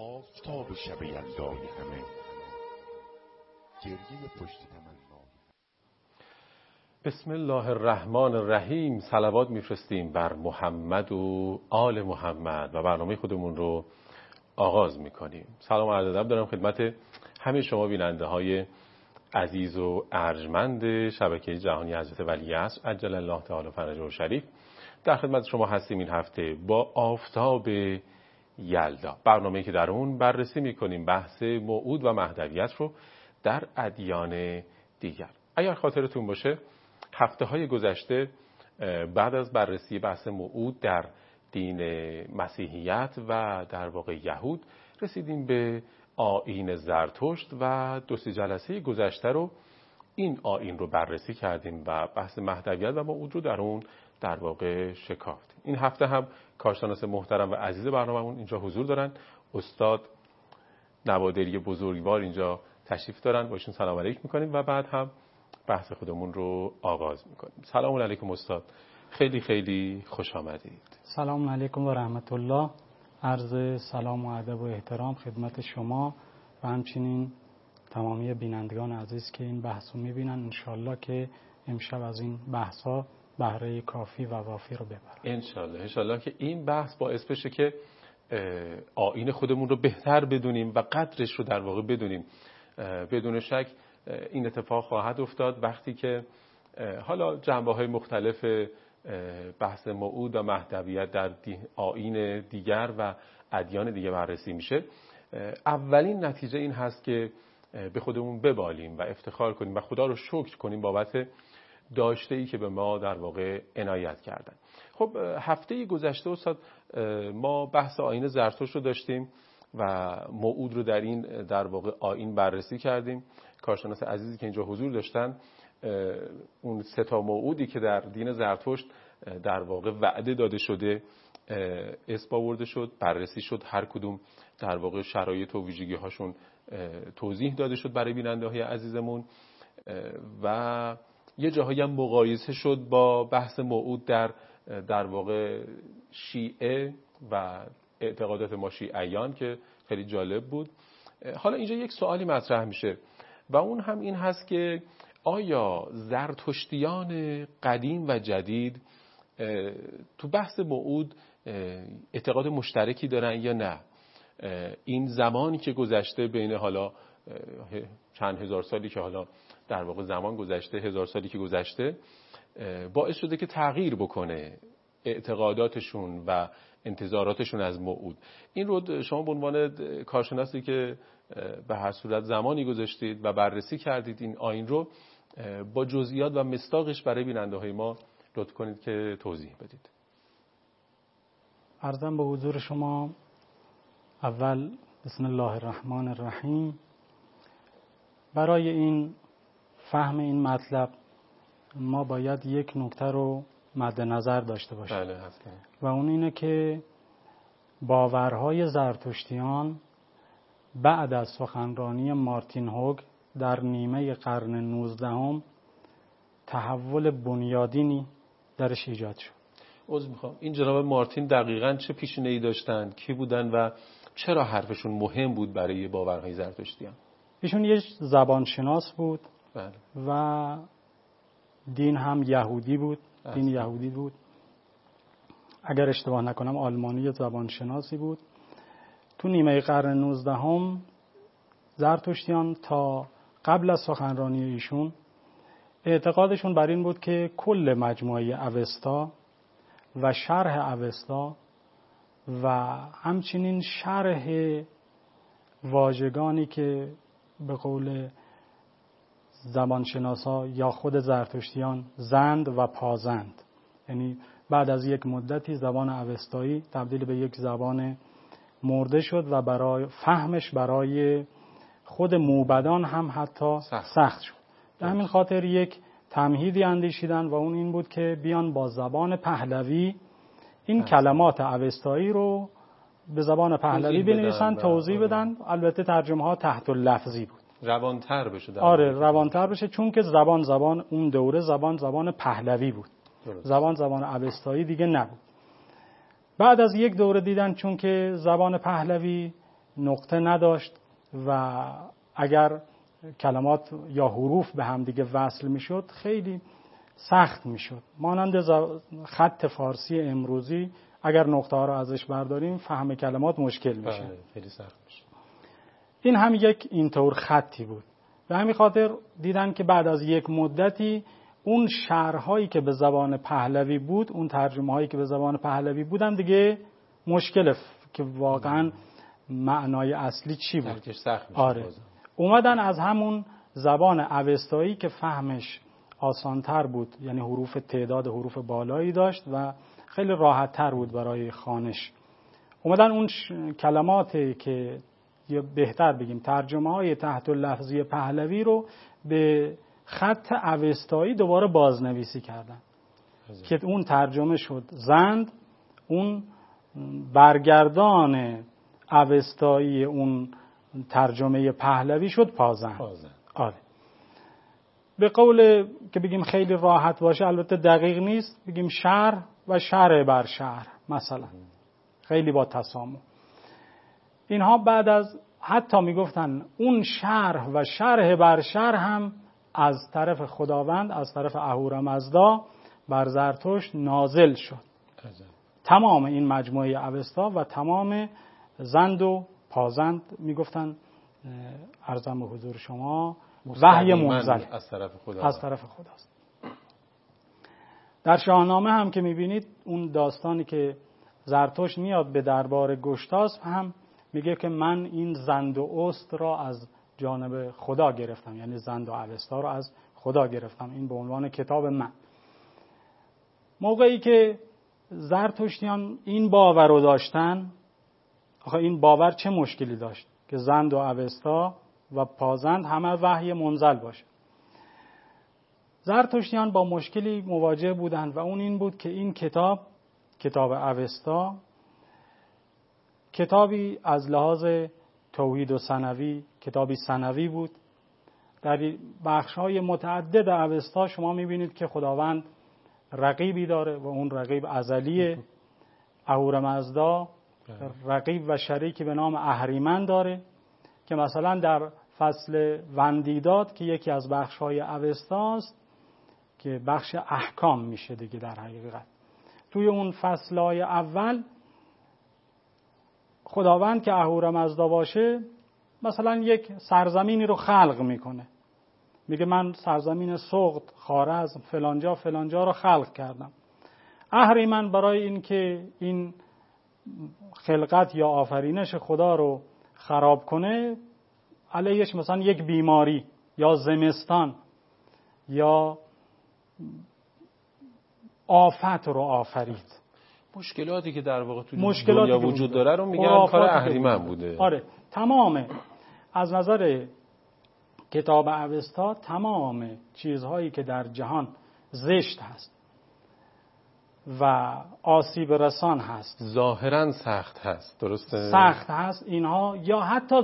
آفتاب شب یلدای همه، گریه پشت تمنا. بسم الله الرحمن الرحیم. صلوات میفرستیم بر محمد و آل محمد و برنامه خودمون رو آغاز میکنیم. سلام و عرض ادب دارم خدمت همه شما بیننده های عزیز و ارجمند شبکه جهانی حضرت ولیعصر عجل الله تعالی فرجه شریف. در خدمت شما هستیم این هفته با آفتاب یلدا، برنامه‌ای که در اون بررسی میکنیم بحث موعود و مهدویت رو در ادیان دیگر. اگر خاطرتون باشه هفته‌های گذشته بعد از بررسی بحث موعود در دین مسیحیت و در واقع یهود رسیدیم به آیین زرتشت و دو سه جلسه گذشته رو این آیین رو بررسی کردیم و بحث مهدویت و موعود رو در اون در واقع شکافتیم. این هفته هم کارشناس محترم و عزیز برنامه‌مون اینجا حضور دارن. استاد نوادری بزرگوار اینجا تشریف دارن، باشون سلام علیک میکنیم و بعد هم بحث خودمون رو آغاز میکنیم. سلام علیکم استاد، خیلی خیلی خوش آمدید. سلام علیکم و رحمت الله. عرض سلام و ادب و احترام خدمت شما و همچنین تمامی بینندگان عزیز که این بحث رو میبینن. انشالله که امشب از این بحث‌ها بهره کافی و وافی رو ببرن. انشالله که این بحث باعث بشه که آیین خودمون رو بهتر بدونیم و قدرش رو در واقع بدونیم. بدون شک این اتفاق خواهد افتاد وقتی که حالا جنبه‌های مختلف بحث موعود و مهدویت در آیین دیگر و ادیان دیگه بررسی میشه. اولین نتیجه این هست که به خودمون ببالیم و افتخار کنیم و خدا رو شکر کنیم بابت داشته‌ای که به ما در واقع عنایت کردن. خب هفته گذشته استاد ما بحث آیین زرتشت رو داشتیم و موعود رو در این در واقع آیین بررسی کردیم. کارشناس عزیزی که اینجا حضور داشتن اون سه تا موعودی که در دین زرتشت در واقع وعده داده شده اسم آورده شد، بررسی شد، هر کدوم در واقع شرایط و ویژگی هاشون توضیح داده شد برای بیننده های عزیزمون و یه جاهایی هم مقایسه شد با بحث موعود در واقع شیعه و اعتقادات ما شیعیان که خیلی جالب بود. حالا اینجا یک سوالی مطرح میشه و اون هم این هست که آیا زرتشتیان قدیم و جدید تو بحث موعود اعتقاد مشترکی دارن یا نه؟ این زمانی که گذشته بین حالا چند هزار سالی که حالا در واقع زمان گذشته، هزار سالی که گذشته، باعث شده که تغییر بکنه اعتقاداتشون و انتظاراتشون از موعود. این رو شما به عنوان کارشناسی که به هر صورت زمانی گذاشتید و بررسی کردید این آیین رو، با جزئیات و مصداقش برای بیننده های ما لطف کنید که توضیح بدید. عرضم به حضور شما اول بسم الله الرحمن الرحیم. برای این فهم این مطلب ما باید یک نکته رو مد نظر داشته باشیم. بله هستم. و اون اینه که باورهای زرتشتیان بعد از سخنرانی مارتین هوگ در نیمه قرن 19 تحول بنیادینی درش ایجاد شد. عذر میخوام، این جناب مارتین دقیقاً چه پیشینه‌ای داشتن، کی بودن و چرا حرفشون مهم بود برای باورهای زرتشتیان؟ ایشون یک زبانشناس بود. بله. و دین هم یهودی بود. دین یهودی بود. اگر اشتباه نکنم آلمانی زبانشناسی بود. تو نیمه قرن 19 زرتشتیان تا قبل از سخنرانی ایشون اعتقادشون بر این بود که کل مجموعه اوستا و شرح اوستا و همچنین شرح واژگانی که به قول زبانشناسا یا خود زرتشتیان زند و پازند، یعنی بعد از یک مدتی زبان اوستایی تبدیل به یک زبان مرده شد و برای فهمش برای خود موبدان هم حتی سخت شد. به همین خاطر یک تمهیدی اندیشیدن و اون این بود که بیان با زبان پهلوی این کلمات اوستایی رو به زبان پهلوی بنویسن، توضیح بدن. البته ترجمه ها تحت اللفظی بود، روانتر بشه. آره روانتر بشه، چون که زبان اون دوره زبان پهلوی بود. درست. زبان اوستایی دیگه نبود. بعد از یک دوره دیدن چون که زبان پهلوی نقطه نداشت و اگر کلمات یا حروف به هم دیگه وصل میشد خیلی سخت میشد. مانند خط فارسی امروزی اگر نقطه ها رو ازش برداریم فهم کلمات مشکل میشه. خیلی سخت میشه. این هم یک اینطور خطی بود. به همین خاطر دیدن که بعد از یک مدتی اون شرح‌هایی که به زبان پهلوی بود، اون ترجمه‌هایی که به زبان پهلوی بودن دیگه مشکل که واقعا معنای اصلی چی بود. سخت میشه. آره. اومدن از همون زبان اوستایی که فهمش آسانتر بود، یعنی حروف تعداد حروف بالایی داشت و خیلی راحت‌تر بود برای خوانش، اومدن اون کلماتی که یا بهتر بگیم ترجمه‌های تحت اللفظی پهلوی رو به خط اوستایی دوباره بازنویسی کردن که اون ترجمه شد زند، اون برگردان اوستایی اون ترجمه پهلوی شد پازند. آره. به قول که بگیم خیلی راحت باشه، البته دقیق نیست، بگیم شرح و شرح بر شرح مثلا، خیلی با تسامح. اینها بعد از حتی میگفتن اون شرح و شرح بر شرح هم از طرف خداوند، از طرف اهورامزدا بر زرتشت نازل شد. تمام این مجموعه اوستا و تمام زند و پازند میگفتن عرضم به حضور شما وحی منزل از طرف خداست. در شاهنامه هم که میبینید اون داستانی که زرتشت میاد به دربار گشتاسپ هم میگه که من این زند و است را از جانب خدا گرفتم، یعنی زند و اوستا را از خدا گرفتم، این به عنوان کتاب من. موقعی که زرتشتیان این باور رو داشتن، آخه این باور چه مشکلی داشت که زند و اوستا و پازند همه وحی منزل باشه؟ زرتشتیان با مشکلی مواجه بودند و اون این بود که این کتاب اوستا کتابی از لحاظ توحید و ثنوی کتابی ثنوی بود. در بخش‌های متعدد اوستا شما می‌بینید که خداوند رقیبی داره و اون رقیب ازلیه. اهورامزدا رقیب و شریکی به نام اهریمن داره که مثلا در فصل وندیداد که یکی از بخش‌های اوستاست که بخش احکام میشه دیگه، در حقیقت توی اون فصل‌های اول خداوند که اهورامزدا باشه مثلا یک سرزمینی رو خلق میکنه، میگه من سرزمین سغد، خوارزم، فلانجا رو خلق کردم. اهریمن برای اینکه این خلقت یا آفرینش خدا رو خراب کنه علیهش مثلا یک بیماری یا زمستان یا آفت رو آفرید. مشکلاتی که در واقع تو دنیا وجود داره رو میگن کار اهریمن بوده. آره، تمام از نظر کتاب اوستا تمام چیزهایی که در جهان زشت هست و آسیب رسان هست، ظاهرا سخت هست، درسته؟ سخت هست اینها، یا حتی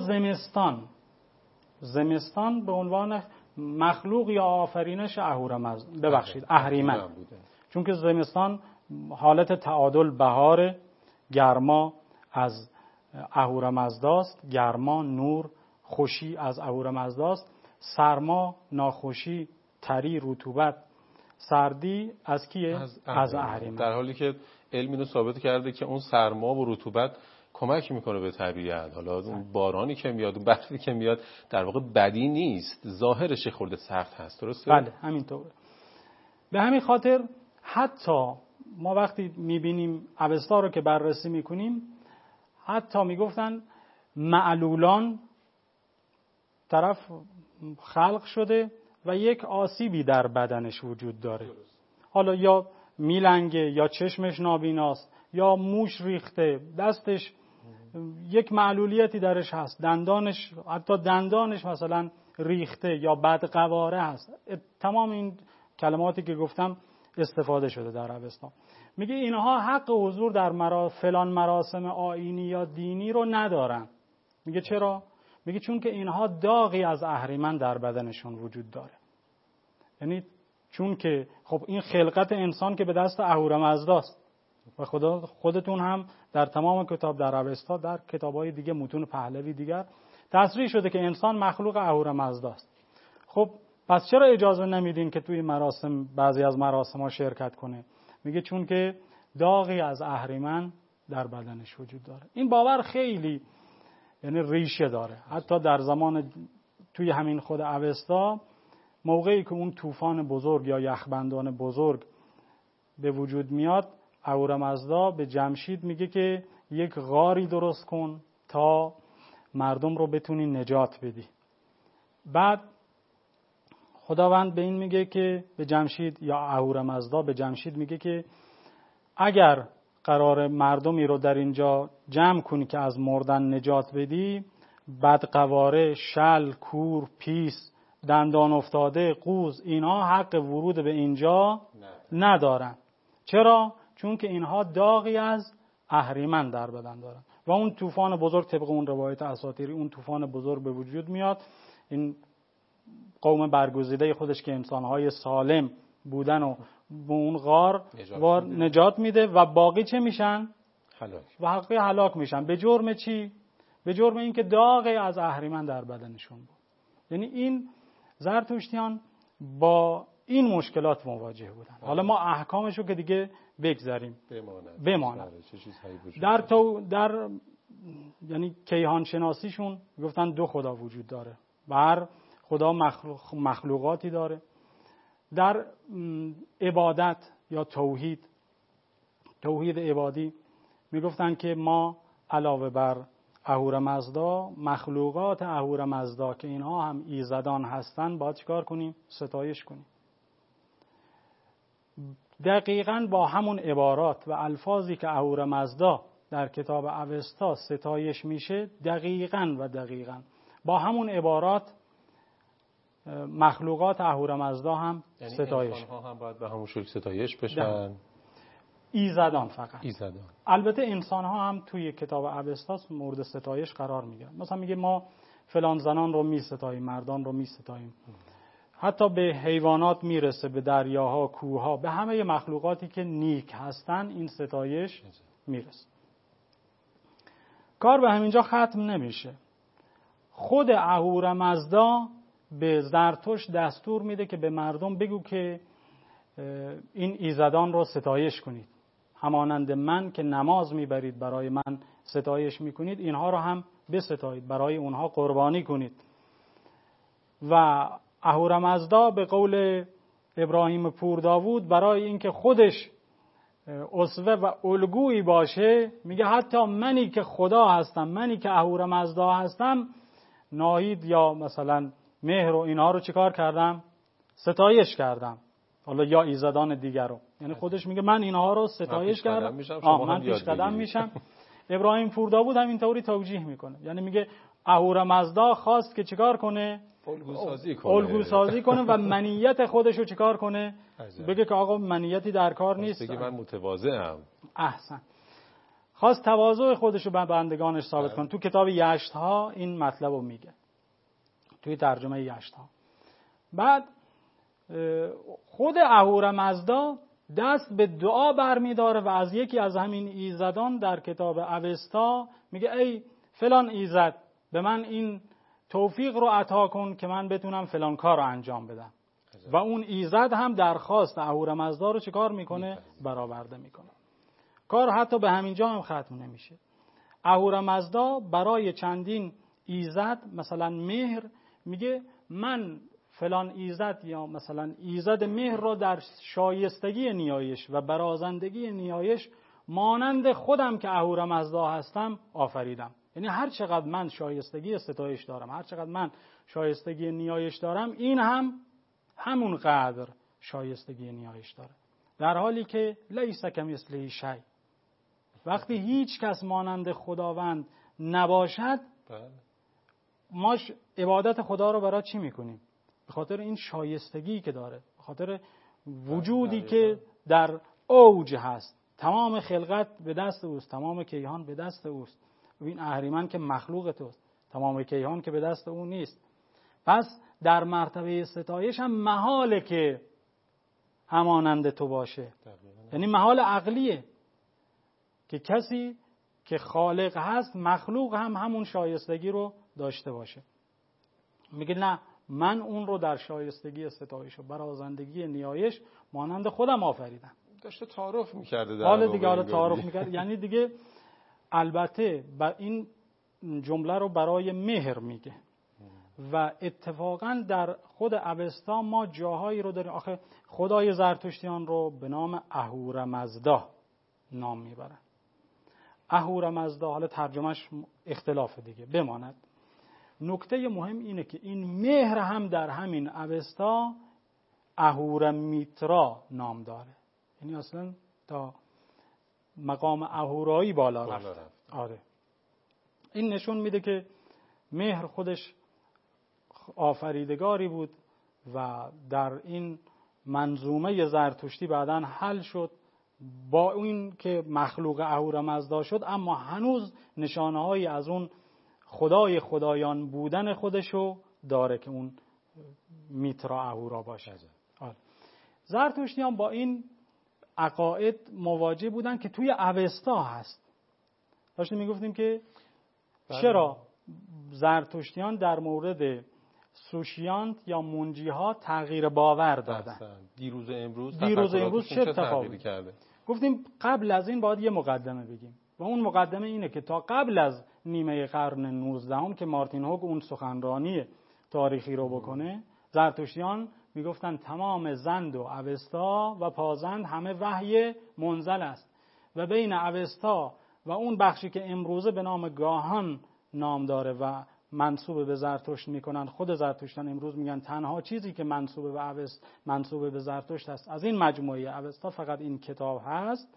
زمستان به عنوان مخلوق یا آفرینش اهریمن، چون که زمستان حالت تعادل بهار، گرما از اهورامزداست، گرما نور خوشی از اهورامزداست، سرما ناخوشی تری رطوبت سردی از کیه؟ از اهریمن. در حالی که علم اینو ثابت کرده که اون سرما و رطوبت کمک میکنه به طبیعت. حالا اون بارانی که میاد، اون برفی که میاد در واقع بدی نیست، ظاهرش خورده سخت هست، درسته؟ بله همینطوره. به همین خاطر حتی ما وقتی میبینیم اوستا رو که بررسی میکنیم، حتی میگفتن معلولان طرف خلق شده و یک آسیبی در بدنش وجود داره، حالا یا میلنگه یا چشمش نابیناست یا موش ریخته، دستش یک معلولیتی درش هست، دندانش، حتی دندانش مثلا ریخته یا بدقواره هست. تمام این کلماتی که گفتم استفاده شده در اوستا. میگه اینها حق حضور در فلان مراسم آیینی یا دینی رو ندارن. میگه چرا؟ میگه چون که اینها داغی از اهریمن در بدنشون وجود داره. یعنی چون که خب این خلقت انسان که به دست اهورامزداست، و خودتون هم در تمام کتاب در اوستا، در کتاب‌های دیگه، متون پهلوی دیگر تصریح شده که انسان مخلوق اهورامزداست. خب پس چرا اجازه نمیدین که توی مراسم، بعضی از مراسم‌ها شرکت کنه؟ میگه چون که داغی از اهریمن در بدنش وجود داره. این باور خیلی یعنی ریشه داره. حتی در زمان توی همین خود اوستا، موقعی که اون طوفان بزرگ یا یخبندان بزرگ به وجود میاد، اهورامزدا به جمشید میگه که یک غاری درست کن تا مردم رو بتونی نجات بدی. بعد خداوند به این میگه که به جمشید، یا اهورامزدا به جمشید میگه که اگر قرار مردمی رو در اینجا جمع کنی که از مردن نجات بدی، بدقواره، شل، کور، پیس، دندان افتاده، قوز، اینها حق ورود به اینجا ندارن. چرا؟ چون که اینها داغی از اهریمن در بدن دارن. و اون طوفان بزرگ، طبق اون روایت اساطیری، اون طوفان بزرگ به وجود میاد، این قوم برگزیده خودش که انسانهای سالم بودن و به اون غار نجات میده و باقی چه میشن؟ هلاک میشن. به جرم چی؟ به جرم اینکه داغی از اهریمن در بدنشون بود. یعنی این زرتشتیان با این مشکلات مواجه بودن. حالا ما احکامشو که دیگه بگذاریم بماند. در یعنی کیهان شناسیشون گفتن دو خدا وجود داره. هر خدا مخلوقاتی داره. در عبادت یا توحید عبادی میگفتن که ما علاوه بر اهورامزدا، مخلوقات اهورامزدا که اینها هم ایزدان هستن باید چیکار کنیم؟ ستایش کنیم. دقیقاً با همون عبارات و الفاظی که اهورامزدا در کتاب اوستا ستایش میشه، دقیقاً با همون عبارات مخلوقات اهورامزدا هم یعنی ستایش. انسان‌ها هم باید به همون شکل ستایش بشن. ایزدان فقط. ایزدان. البته انسان‌ها هم توی کتاب اوستا مورد ستایش قرار میگیرن. مثلا میگه ما فلان زنان رو میستاییم، مردان رو میستاییم. حتی به حیوانات میرسه، به دریاها، کوهها، به همه مخلوقاتی که نیک هستن این ستایش میرسه. کار به همینجا ختم نمیشه. خود اهورامزدا به زرتشت دستور میده که به مردم بگو که این ایزدان رو ستایش کنید. همانند من که نماز میبرید برای من ستایش میکنید، اینها رو هم بستایید، برای اونها قربانی کنید. و اهورامزدا به قول ابراهیم پور داوود برای اینکه خودش اسوه و الگویی باشه، میگه حتی منی که خدا هستم، منی که اهورامزدا هستم، ناهید یا مثلا مهر و اینها رو چیکار کردم؟ ستایش کردم. حالا یا ایزدان دیگر رو. یعنی خودش میگه من اینها رو ستایش کردم، من پیش قدم میشم. ابراهیم پور داوود هم اینطوری توجیه میکنه. یعنی میگه اهورامزدا خواست که چیکار کنه؟ الگو سازی کنه و منیت خودش رو چیکار کنه؟ بگه که آقا منیتی در کار نیست، بگه من متواضعم. احسن. خواست تواضع خودش رو به بندگانش ثابت کنه. تو کتاب یشتها این مطلب رو میگه، توی ترجمه یشتها. بعد خود اهورامزدا دست به دعا برمیداره و از یکی از همین ایزدان در کتاب اوستا میگه ای فلان ایزد، به من این توفیق رو عطا کن که من بتونم فلان کار رو انجام بدم. و اون ایزد هم درخواست اهورامزدا رو چیکار میکنه؟ برآورده میکنه. کار حتی به همین جا هم ختم نمیشه. اهورامزدا برای چندین ایزد، مثلا مهر، میگه من فلان ایزد یا مثلا ایزد مهر را در شایستگی نیایش و برازندگی نیایش مانند خودم که اهورامزدا هستم آفریدم. یعنی هر چقدر من شایستگی ستایش دارم، هر چقدر من شایستگی نیایش دارم، این هم همون قدر شایستگی نیایش داره. در حالی که لیس کمثله شیء، وقتی هیچ کس مانند خداوند نباشد، ما عبادت خدا رو برای چی میکنیم؟ به خاطر این شایستگی که داره، به خاطر وجودی که در اوج هست. تمام خلقت به دست اوست، تمام کیهان به دست اوست. و این اهریمن که مخلوق توست، تمام کیهان که به دست او نیست. پس در مرتبه ستایش هم محاله که همانند تو باشه. یعنی محال عقلیه. که کسی که خالق هست مخلوق هم همون شایستگی رو داشته باشه. میگه نه، من اون رو در شایستگی ستایش و برازندگی نیایش مانند خودم آفریدم. داشته تعارف میکرده در حالا دیگه تعارف میکرد، یعنی دیگه البته این جمله رو برای مهر میگه و اتفاقا در خود اوستا ما جاهایی رو داریم. آخه خدای زرتشتیان رو به نام اهورامزدا نام میبرن. اهورامزدا، حالا ترجمهش اختلاف دیگه بماند. نکته مهم اینه که این مهر هم در همین اوستا اهورمیترا نام داره، یعنی اصلا تا مقام اهورایی بالا رفت. آره، این نشون میده که مهر خودش آفریدگاری بود و در این منظومه زرتشتی بعداً حل شد با این که مخلوق اهورامزدا شد، اما هنوز نشانه‌هایی از اون خدای خدایان بودن خودشو داره که اون میترا اهورا باشه. زرتشتیان با این عقاید مواجه بودن که توی اوستا هست. داشتیم میگفتیم که چرا زرتشتیان در مورد سوشیانت یا منجی ها تغییر باور دادن. دیروز امروز چه تفاوتی کرده؟ گفتیم قبل از این باید یه مقدمه بگیم و اون مقدمه اینه که تا قبل از نیمه قرن 19 که مارتین هوگ اون سخنرانی تاریخی رو بکنه، زرتشتیان میگفتن تمام زند و اوستا و پازند همه وحی منزل است و بین اوستا و اون بخشی که امروزه به نام گاهان نام داره و منسوب به زرتشت میکنن، خود زرتشتیان امروز میگن تنها چیزی که منسوب به زرتشت است از این مجموعه اوستا فقط این کتاب هست.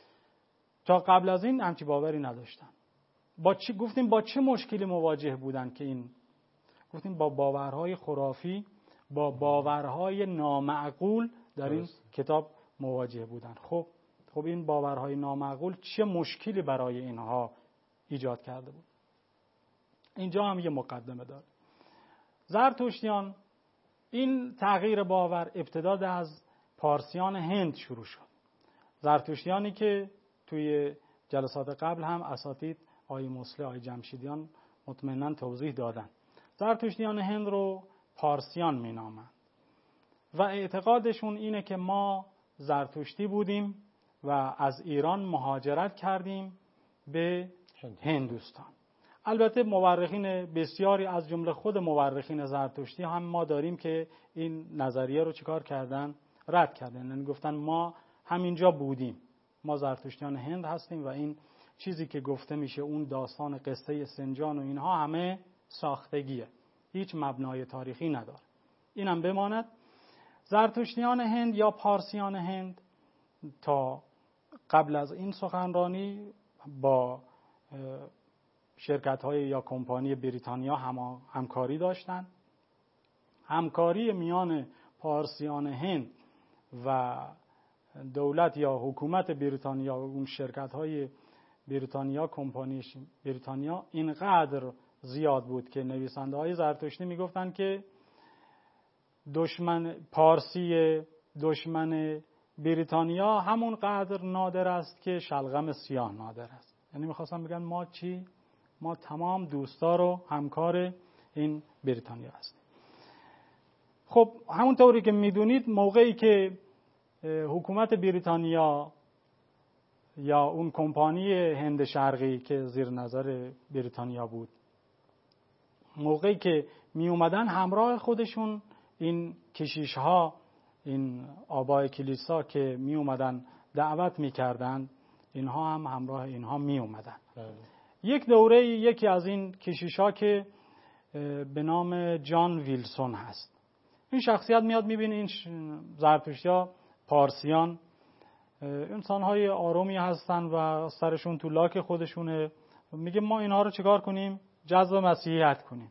تا قبل از این همچی باوری نداشتن. گفتیم با چه مشکلی مواجه بودن که این؟ گفتیم با باورهای خرافی، با باورهای نامعقول در این کتاب مواجه بودن. خب این باورهای نامعقول چه مشکلی برای اینها ایجاد کرده بود؟ اینجا هم یه مقدمه داره. زرتشتیان این تغییر باور ابتدا از پارسیان هند شروع شد. زرتشتیانی که توی جلسات قبل هم اساتید آقای مسلح، آقای جمشیدیان مطمئناً توضیح دادن. زرتشتیان هند رو پارسیان مینامند و اعتقادشون اینه که ما زرتشتی بودیم و از ایران مهاجرت کردیم به هندوستان. البته مورخین بسیاری از جمله خود مورخین زرتشتی هم ما داریم که این نظریه رو چیکار کردن؟ رد کردن. یعنی گفتن ما همینجا بودیم، ما زرتشتیان هند هستیم و این چیزی که گفته میشه اون داستان قصه سنجان و اینها همه ساختگیه، هیچ مبنای تاریخی نداره. اینم بماند. زرتشتیان هند یا پارسیان هند تا قبل از این سخنرانی با شرکت‌های یا کمپانی بریتانیا همکاری داشتند. همکاری میان پارسیان هند و دولت یا حکومت بریتانیا و اون شرکت‌های بریتانیا، کمپانی بریتانیا اینقدر زیاد بود که نویسنده‌های زرتشتی میگفتند که پارسی دشمن بریتانیا همون قدر نادر است که شلغم سیاه نادر است. یعنی می‌خواستن بگن ما چی؟ ما تمام دوستدار و همکار این بریتانیا هستیم. خب همونطوری که میدونید موقعی که حکومت بریتانیا یا اون کمپانی هند شرقی که زیر نظر بریتانیا بود، موقعی که می اومدن همراه خودشون این کشیش ها، این آبای کلیسا که می اومدن دعوت می کردن، اینها هم همراه اینها می اومدن. یک دوره یکی از این کشیش ها که به نام جان ویلسون هست، این شخصیت میاد میبینه این زرتشتی‌ها پارسیان انسان‌های آرومی هستن و سرشون تو لاک خودشونه، میگه ما اینها رو چیکار کنیم؟ جذب مسیحیت کنیم.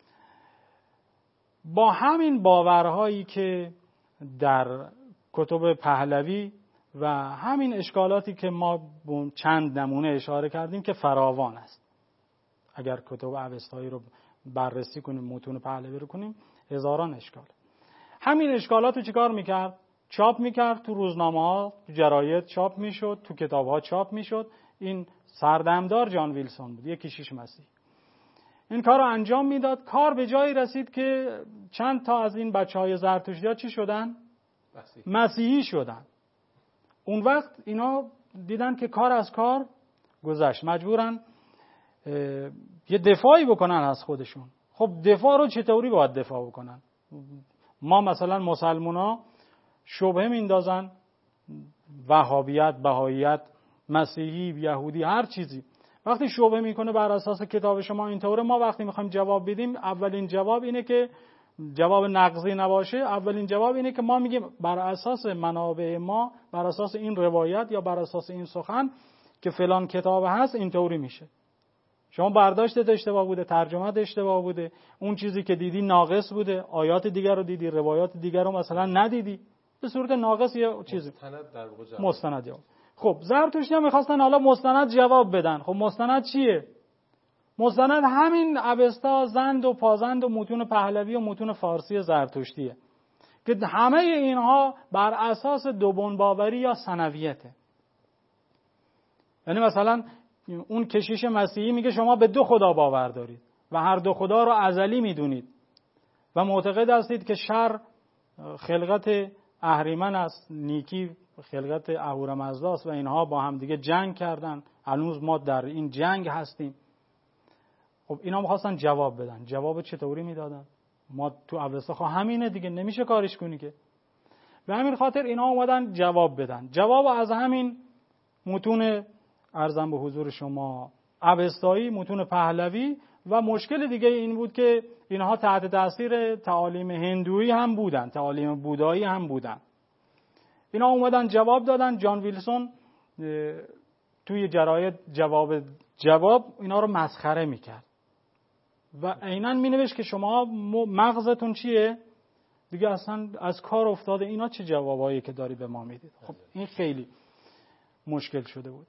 با همین باورهایی که در کتب پهلوی و همین اشکالاتی که ما چند نمونه اشاره کردیم که فراوان است، اگر کتب اوستایی رو بررسی کنیم، متون پهلوی رو کنیم، هزاران اشکال. همین اشکالات رو چیکار میکرد؟ چاپ میکرد، تو روزنامه ها، تو جراید چاپ میشد، تو کتاب ها چاپ میشد. این سردمدار جان ویلسون بود، یک کشیش مسیحی. این کار رو انجام میداد. کار به جایی رسید که چند تا از این بچهای زرتشتی‌ها چی شدن؟ مسیحی شدن. اون وقت اینا دیدن که کار از کار گذشت، مجبورن یه دفاعی بکنن از خودشون. خب دفاع رو چطوری باید دفاع بکنن؟ ما مثلا مسلمونا شبهه میندازن، وهابیت، بهاییت، مسیحی، یهودی، هر چیزی وقتی شبهه میکنه بر اساس کتاب شما اینطوره، ما وقتی میخوایم جواب بدیم اولین جواب اینه که جواب نقضی نباشه. اولین جواب اینه که ما میگیم بر اساس منابع ما، بر اساس این روایت یا بر اساس این سخن که فلان کتاب هست اینطوری میشه. شما برداشتت اشتباه بوده، ترجمه‌ت اشتباه بوده، اون چیزی که دیدی ناقص بوده، آیات دیگر رو دیدی، روایات دیگر رو مثلا ندیدی، به صورت ناقص یه چیزی مستند جواب. خب زرتشتی‌ها می‌خواستن حالا مستند جواب بدن. خب مستند چیه؟ مستند همین اوستا، زند و پازند و متون پهلوی و متون فارسی زرتشتیه که همه اینها بر اساس دوبن باوری یا ثنویته. یعنی مثلا اون کشیش مسیحی میگه شما به 2 خدا باور دارید و هر 2 خدا رو ازلی میدونید و معتقد هستید که شر خلقت اهریمن است، نیکی خلقت اهورامزدا است و اینها با هم دیگه جنگ کردن، هنوز ما در این جنگ هستیم. خب اینا می‌خواستن جواب بدن. جواب چطوری میدادن؟ ما تو اوستا همینه دیگه، نمیشه کارش کنی که. به همین خاطر اینا اومدن جواب بدن. جواب از همین متون ارزم به حضور شما اوستایی، متون پهلوی و مشکل دیگه این بود که اینها تحت تاثیر تعالیم هندویی هم بودن، تعالیم بودایی هم بودن. اینا اومدن جواب دادن. جان ویلسون توی جراید جواب اینا رو مسخره میکرد و عیناً مینوشت که شما مغزتون چیه؟ دیگه اصلا از کار افتاده، اینا چه جوابایی که داری به ما میدید. خب این خیلی مشکل شده بود.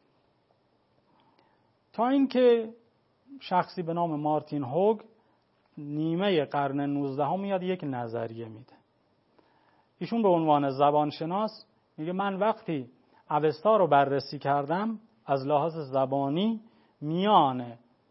تا اینکه شخصی به نام مارتین هوگ نیمه قرن 19 میاد یک نظریه میده. ایشون به عنوان زبانشناس میگه من وقتی اوستا رو بررسی کردم از لحاظ زبانی میان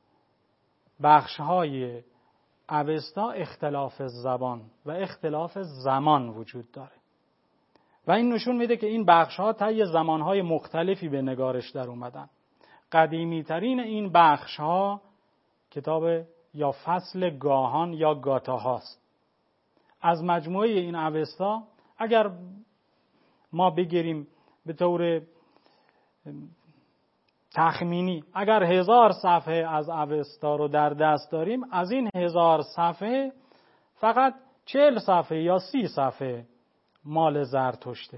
بخش‌های اوستا اختلاف زبان و اختلاف زمان وجود داره و این نشون میده که این بخش‌ها طی زمان‌های مختلفی به نگارش در اومدن. قدیمی ترین این بخش‌ها کتاب یا فصل گاهان یا گاتا هاست. از مجموعه این اوستا اگر ما بگیریم به طور تخمینی اگر 1000 صفحه از اوستا رو در دست داریم، از این 1000 صفحه فقط 40 صفحه یا 30 صفحه مال زرتشته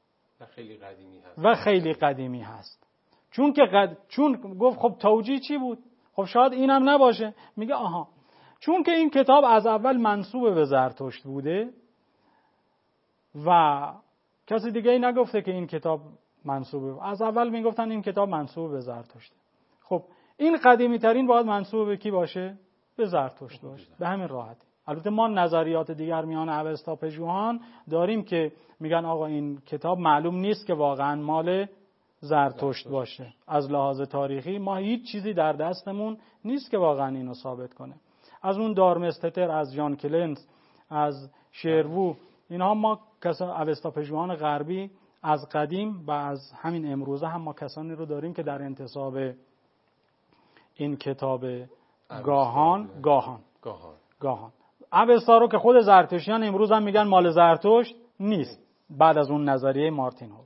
و خیلی قدیمی هست. چون گفت خب توجیه چی بود؟ خب شاید اینم نباشه. میگه آها چون که این کتاب از اول منسوب به زرتشت بوده و کسی دیگه ای نگفته که این کتاب منسوبه، از اول میگفتن این کتاب منسوب به زرتشت. خب این قدیمی ترین باید منسوب به کی باشه؟ به زرتشت باشه. به همین راحتی. البته ما نظریات دیگر میان اوستا پژوهان داریم که میگن آقا این کتاب معلوم نیست که واقعا مال زرتشت باشه. از لحاظ تاریخی ما هیچ چیزی در دستمون نیست که واقعا اینو ثابت کنه. از اون دارمستتر، از جان کلنز، از شیروو، اینها ما اوستا پژوهان غربی از قدیم و از همین امروزه هم ما کسانی رو داریم که در انتساب این کتاب گاهان اوستا رو که خود زرتشتیان امروز هم میگن مال زرتشت نیست. بعد از اون نظریه مارتین هوگ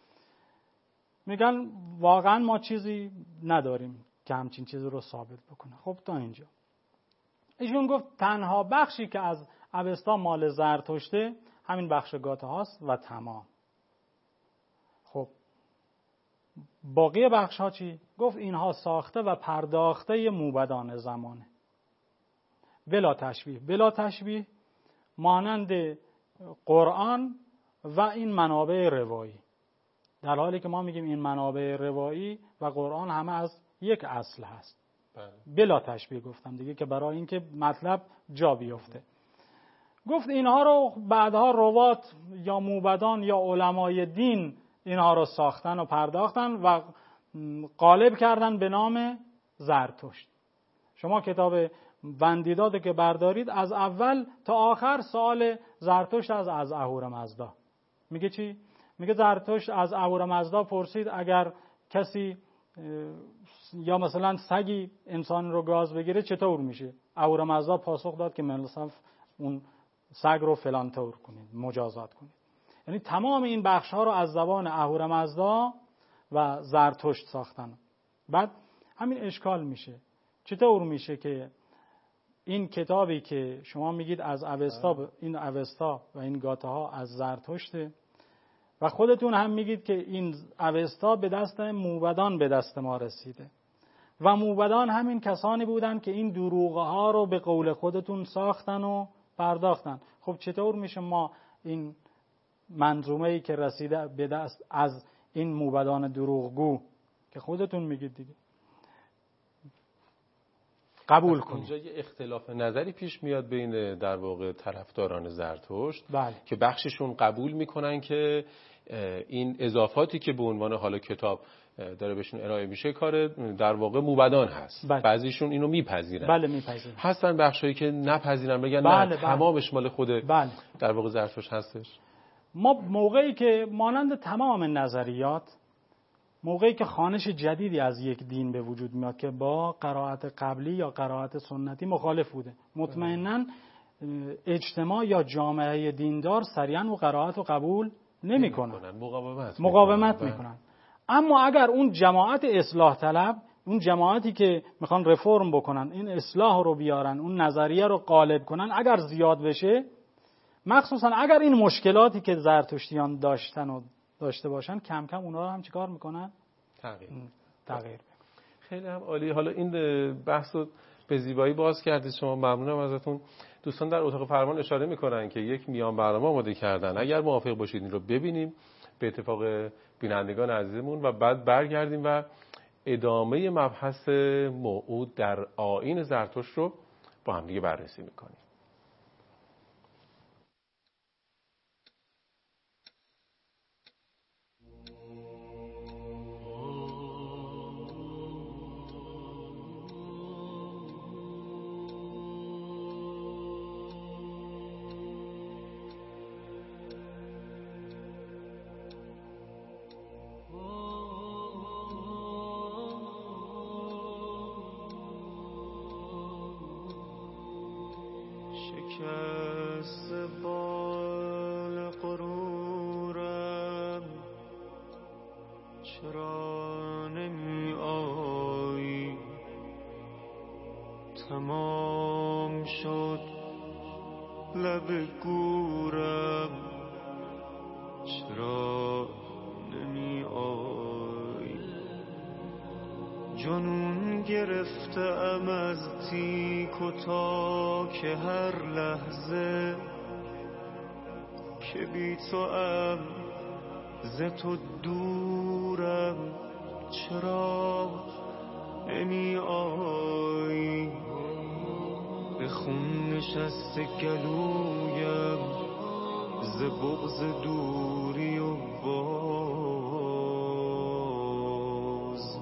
میگن واقعا ما چیزی نداریم که همچین چیزی رو ثابت بکنه. خب تا اینجا ایشون گفت تنها بخشی که از اوستا مال زرتشته همین بخش گاتا هاست و تمام. خب باقی بخش ها چی؟ گفت اینها ساخته و پرداخته موبدان زمانه بلا تشبیه مانند قرآن و این منابع روایی، در حالی که ما میگیم این منابع روایی و قرآن همه از یک اصل هست. بلا تشبیه گفتم دیگه که برای اینکه مطلب جا بیفته. گفت اینها رو بعدها روات یا موبدان یا علمای دین اینها رو ساختن و پرداختن و غالب کردن به نام زرتشت. شما کتاب وندیداد که بردارید از اول تا آخر سوال زرتشت از اهورامزدا. میگه چی؟ میگه زرتشت از اهورامزدا پرسید اگر کسی یا مثلا سگی انسان رو گاز بگیره چطور میشه؟ اهورامزدا پاسخ داد که مثلا اون سگ رو فلان طور کنید، مجازات کنید. یعنی تمام این بخش ها رو از زبان اهورامزدا و زرتشت ساختن. بعد همین اشکال میشه، چطور میشه که این کتابی که شما میگید از اوستا، این اوستا و این گاتاها از زرتشته و خودتون هم میگید که این اوستا به دست موبدان به دست ما رسیده و موبدان همین کسانی بودن که این دروغه ها رو به قول خودتون ساختن و پرداختن. خب چطور میشه ما این منظومه‌ای که رسیده به دست از این موبدان دروغگو که خودتون میگید دیگه قبول کنید؟ اینجا یه اختلاف نظری پیش میاد بین در واقع طرفداران زرتشت. بله. که بخششون قبول میکنن که این اضافاتی که به عنوان حالا کتاب داره بهشون ارائه میشه کار در واقع موبدان هست. بله. بعضیشون اینو میپذیرن. بله میپذیرن. هستن بخشایی که نپذیرن، بگن بله، نه بله. تمامش مال خود بله. در واقع زرتشت هستش. ما موقعی که مانند تمام نظریات، موقعی که خوانش جدیدی از یک دین به وجود میاد که با قرائت قبلی یا قرائت سنتی مخالف بوده، مطمئناً اجتماع یا جامعه دیندار سریعاً و قرائت رو قبول نمی‌کنن، مقاومت میکنن. اما اگر اون جماعت اصلاح طلب، اون جماعتی که میخوان رفرم بکنن، این اصلاح رو بیارن، اون نظریه رو غالب کنن، اگر زیاد بشه، مخصوصا اگر این مشکلاتی که زرتشتیان داشتن و داشته باشن کم کم اونا رو هم چیکار میکنن؟ تغییر. خیلی هم عالی. حالا این بحث رو به زیبایی باز کردید شما، ممنونم ازتون. دوستان در اتاق فرمان اشاره میکنن که یک میان برنامه آماده کردن، اگر موافق باشید این رو ببینیم به اتفاق بینندگان عزیزمون و بعد برگردیم و ادامه مبحث موعود در آیین زرتشت رو با هم دیگه بررسی میکنیم. چرا نمی آیی؟ تمام شد لب گورم، چرا نمی آیی؟ جنون گرفتم از تیک و تاک هر لحظه که بی تو ام، ز تو دورم، چرا نمی آیی؟ به خون نشسته گلویم ز بغض دوری و باز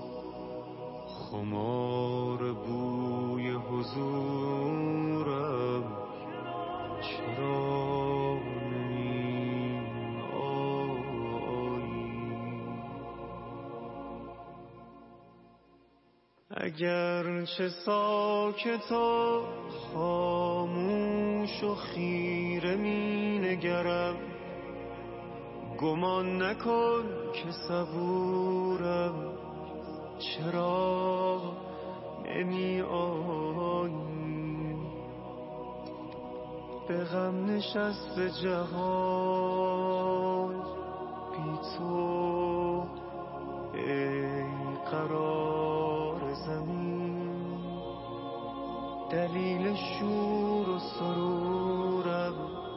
خمار بوی حضورم، چرا اگر چه ساکت و خاموش و خیره می نگرم، گمان نکن که صبورم، چرا نمی آیی؟ به غم نشست جهان بی تو ای قرار زمین، دلیل شور و سرورم،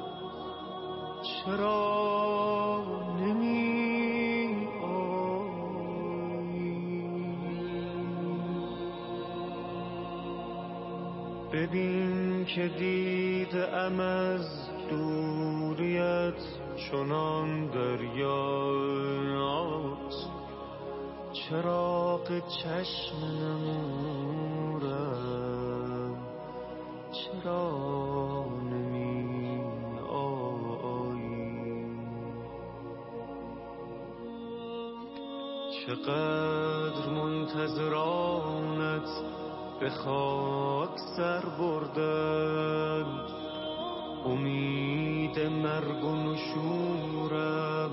چرا نمی آیی؟ ببین که دیدم از دوریت چنان دریات، چراغ چشم نمورم چرا نمی آیی؟ چقدر منتظرانت به خاک سر بردند، امید مرگ و نشورم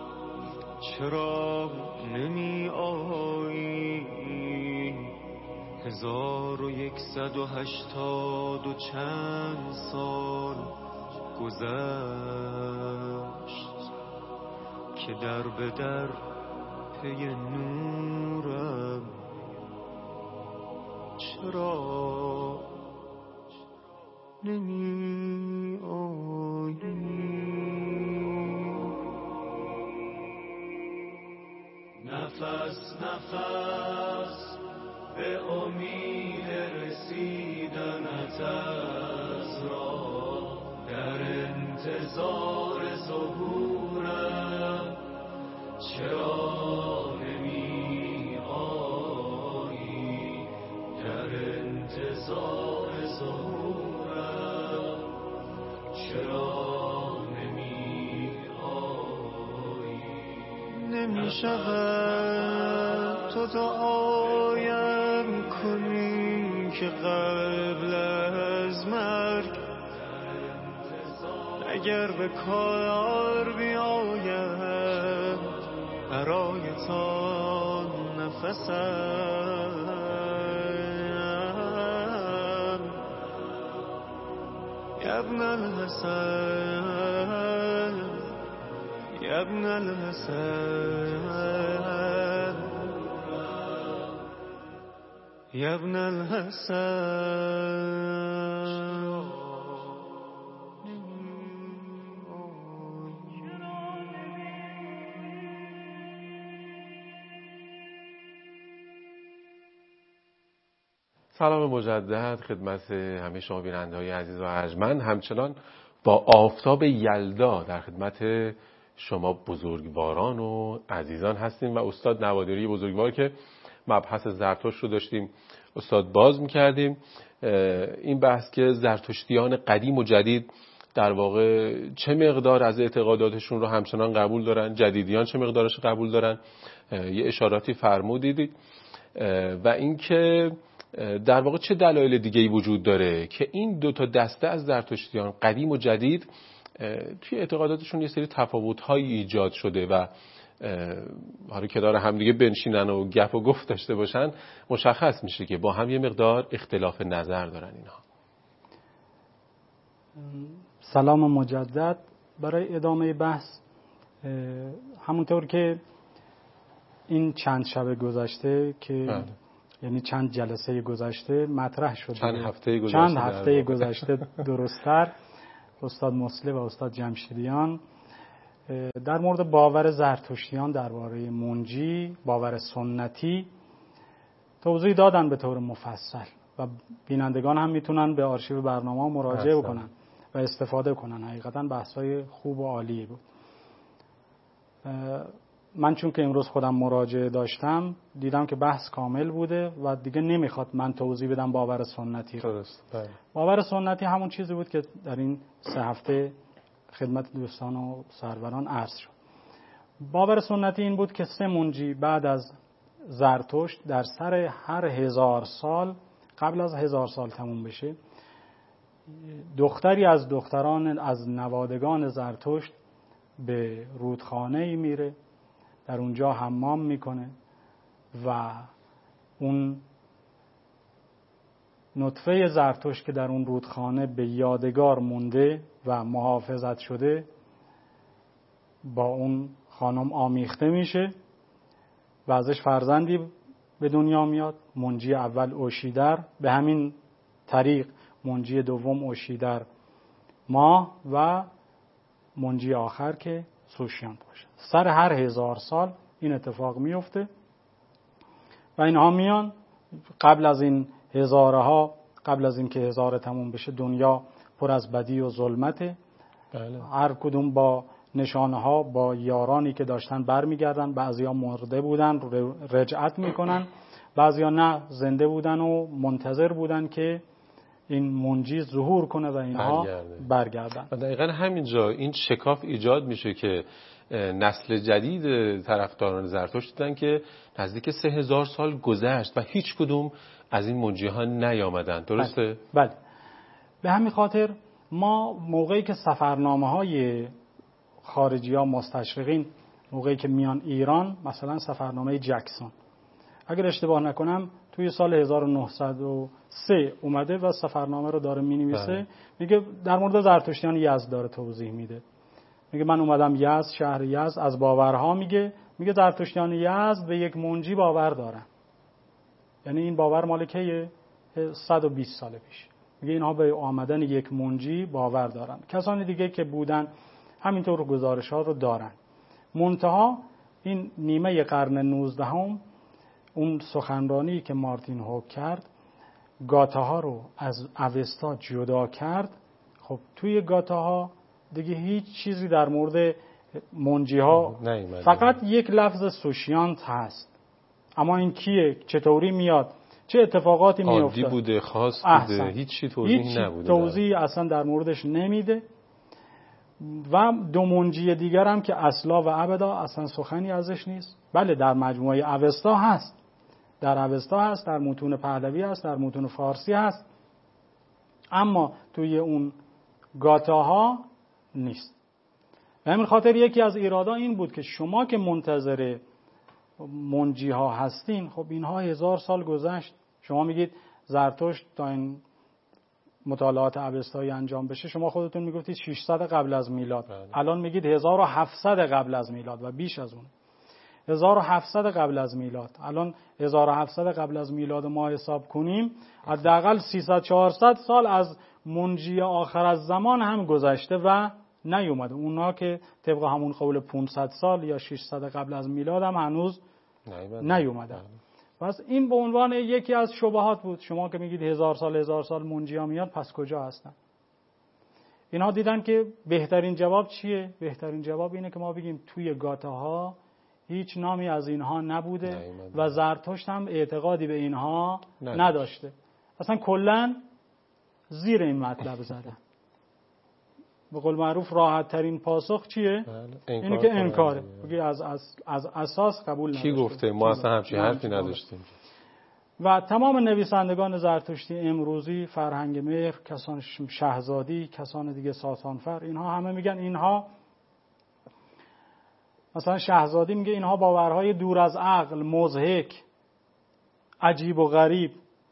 چرا نمی آیی؟ 1180 و چند سال گذشت که در به در پی نورم چرا نمی آیی؟ نفس نفس به امید رسیدنت از راه در انتظار ظهورم چرا نمی آیی؟ در انتظار ظهورم چرا نمی آیی؟ نمی شود تو دعایم کنی که قبل از مرگ اگر به کار بیاید برایتان نفسم یا ابن الحسن یا ابن الحسن یا ابن الحسن. سلام مجدد خدمت همه شما بیننده‌های عزیز و ارجمند. همچنان با آفتاب یلدا در خدمت شما بزرگواران و عزیزان هستیم و استاد نوادری بزرگوار که مبحث زرتشت رو داشتیم استاد باز می‌کردیم. این بحث که زرتشتیان قدیم و جدید در واقع چه مقدار از اعتقاداتشون رو همچنان قبول دارن، جدیدیان چه مقدارش قبول دارن، یه اشاراتی فرمودید و اینکه در واقع چه دلایل دیگه‌ای وجود داره که این دو تا دسته از زرتشتیان قدیم و جدید توی اعتقاداتشون یه سری تفاوت‌هایی ایجاد شده و حالا که داره همدیگه بنشینن و گپ و گفت داشته باشن مشخص میشه که با هم یه مقدار اختلاف نظر دارن اینها. سلام مجدد. برای ادامه بحث همونطور که این چند شب گذشته که یعنی چند جلسه گذشته مطرح شد، چند هفته گذشته درست‌تر استاد مصلح و استاد جمشیدیان در مورد باور زرتشتیان درباره منجی، باور سنتی توضیح دادن به طور مفصل و بینندگان هم میتونن به آرشیو برنامه مراجعه بکنن و استفاده کنن. حقیقتا بحث‌های خوب و عالی بود. من چون که امروز خودم مراجعه داشتم دیدم که بحث کامل بوده و دیگه نمیخواد من توضیح بدم باور سنتی رو. باور سنتی همون چیزی بود که در این 3 هفته خدمت دوستان و سروران عرض شد. باور سنتی این بود که 3 منجی بعد از زرتشت در سر هر 1000 سال قبل از 1000 سال تموم بشه دختری از دختران از نوادگان زرتشت به رودخانه‌ای میره، در اونجا حمام میکنه و اون نطفه زرتشت که در اون رودخانه به یادگار مونده و محافظت شده با اون خانم آمیخته میشه و ازش فرزندی به دنیا میاد. منجی اول اوشیدر، به همین طریق منجی دوم اوشیدر ماه و منجی آخر که سوشیان باشه. سر هر 1000 سال این اتفاق میفته و اینها میان قبل از این هزارها، قبل از این که 1000 تموم بشه دنیا پر از بدی و ظلمته. هر کدوم با نشانه ها با یارانی که داشتن برمیگردن، بعضیا مرده بودن رجعت میکنن، بعضیا نه زنده بودن و منتظر بودن که این منجی ظهور کنه و اینها برگردن. و دقیقا همینجا این شکاف ایجاد میشه که نسل جدید طرفداران زرتشت دیدن که نزدیک 3000 سال گذشت و هیچ کدوم از این منجی ها نیامدن. درسته؟ بله. به همین خاطر ما موقعی که سفرنامه های خارجی ها مستشرقین موقعی که میان ایران، مثلا سفرنامه جکسون اگر اشتباه نکنم توی سال 1903 اومده و سفرنامه رو داره مینویسه، میگه در مورد زرتشتیان یزد داره توضیح میده. میگه من اومدم یزد، شهر یزد، از باورها میگه زرتشتیان یزد به یک منجی باور دارن. یعنی این باور مال کیه؟ 120 سال پیش. میگه اینها به آمدن یک منجی باور دارن. کسانی دیگه که بودن همینطور گزارش ها رو دارن. منتها این نیمه قرن 19 اون سخنرانی که مارتین هوک کرد، گاتاها رو از اوستا جدا کرد. خب توی گاتاها دیگه هیچ چیزی در مورد منجی ها فقط یک لفظ سوشیانت هست. اما این کیه؟ چطوری میاد؟ چه اتفاقاتی میفته؟ عادی بوده، خاص بوده، هیچ توضیحی نبوده. توضیحی اصلا در موردش نمیده. و دو منجی دیگر هم که اصلا و ابدا اصلا سخنی ازش نیست. بله در مجموعه اوستا هست، در اوستا هست، در متون پهلوی هست، در متون فارسی هست، اما توی اون گاتاها نیست. به همین خاطر یکی از ایرادا این بود که شما که منتظر منجی ها هستین، خب اینها 1000 سال گذشت. شما میگید زرتشت تا این مطالعات اوستایی انجام بشه، شما خودتون میگفتید 600 قبل از میلاد. الان میگید 1700 قبل از میلاد و بیش از اون 1700 قبل از میلاد. الان 1700 قبل از میلاد ما حساب کنیم، حداقل 300-400 سال از منجی آخر از زمان هم گذشته و نیومده. اونا که طبق همون قول 500 سال یا 600 قبل از میلاد هم هنوز نیومده. پس این به عنوان یکی از شبهات بود. شما که میگید 1000 سال منجی ها میاد، پس کجا هستن؟ اینها دیدن که بهترین جواب چیه؟ بهترین جواب اینه که ما بگیم توی گاتاها هیچ نامی از اینها نبوده و زرتشت هم اعتقادی به اینها نداشته. اصلا کلن زیر این مطلب زدن. به قول معروف راحت ترین پاسخ چیه؟ اینه که انکاره. بگی از اساس قبول نداشته. کی گفته؟ ما اصلا همچین حرفی نداشتیم. و تمام نویسندگان زرتشتی امروزی، فرهنگ مهر، کسان شهزادی، کسان دیگه ساسانفر، اینها همه میگن اینها، مثلا شهزادی میگه اینها باورهای دور از عقل، مضحک، عجیب و غریب.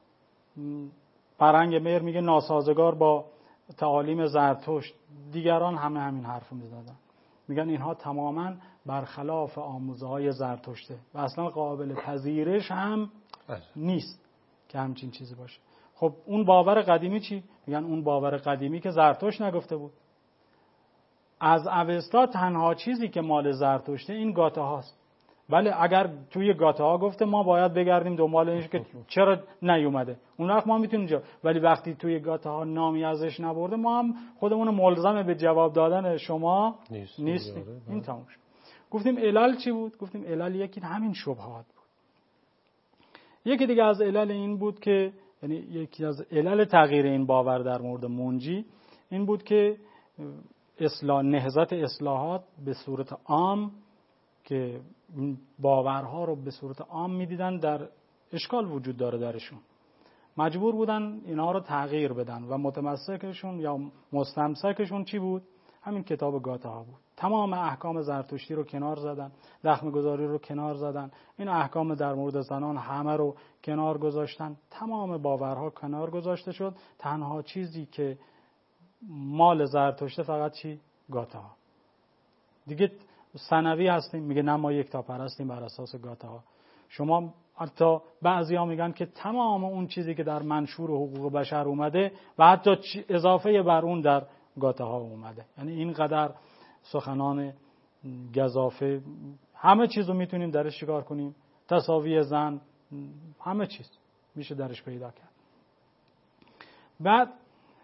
فرهنگ مهر میگه ناسازگار با تعالیم زرتشت. دیگران همه همین حرف میزدن، میگن اینها تماما برخلاف آموزه‌های زرتشته و اصلا قابل پذیرش هم نیست که همچین چیزی باشه. خب اون باور قدیمی چی؟ میگن اون باور قدیمی که زرتشت نگفته بود. از اوستا تنها چیزی که مال زرتشته این گاتاهاست. ولی اگر توی گاتاها گفته ما باید بگردیم دنبال اینش که چرا نیومده، اون وقت ما میتونیم جواب. ولی وقتی توی گاتاها نامی ازش نبرده، ما هم خودمون ملزم به جواب دادن شما نیستیم. این تموم شد. گفتیم علل چی بود؟ گفتیم علل یکی همین شبهات بود. یکی دیگه از علل این بود که یعنی یکی از علل تغییر این باور در مورد منجی این بود که نهضت اصلاحات به صورت عام که باورها رو به صورت عام میدیدن در اشکال وجود داره درشون، مجبور بودن اینها رو تغییر بدن و متمسکشون یا مستمسکشون چی بود؟ همین کتاب گاتاها بود. تمام احکام زرتشتی رو کنار زدن، دخمه گذاری رو کنار زدن، این احکام در مورد زنان همه رو کنار گذاشتن، تمام باورها کنار گذاشته شد. تنها چیزی که مال زرتشته فقط چی؟ گاتاها. دیگه ثانوی هستیم، میگه نه ما یک تا پرستیم بر اساس گاتاها. شما حتی بعضیا میگن که تمام اون چیزی که در منشور حقوق بشر اومده و حتی اضافه بر اون در گاتاها اومده. یعنی اینقدر سخنان گزافه، همه چیز رو میتونیم درش چیکار کنیم؟ تساوی زن، همه چیز میشه درش پیدا کرد. بعد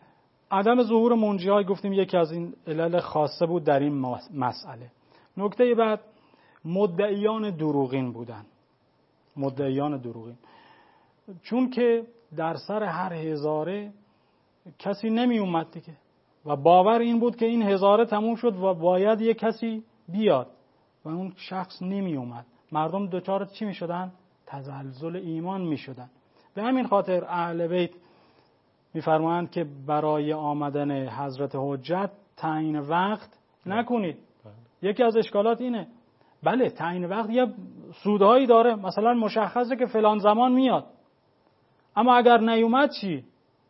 عدم ظهور منجی‌ها گفتیم یکی از این علل خاصه بود در این مسئله. نکته بعد مدعیان دروغین بودن. مدعیان دروغین، چون که در سر هر هزاره کسی نمی اومد دیگه و باور این بود که این هزاره تموم شد و باید یک کسی بیاد و اون شخص نمی اومد. مردم دچار چی می شدن؟ تزلزل ایمان می شدن. به همین خاطر اهل بیت می فرمایند که برای آمدن حضرت حجت تعیین وقت نکنید. یکی از اشکالات اینه. بله تعیین وقت یه سودهایی داره، مثلا مشخصه که فلان زمان میاد، اما اگر نیومد چی؟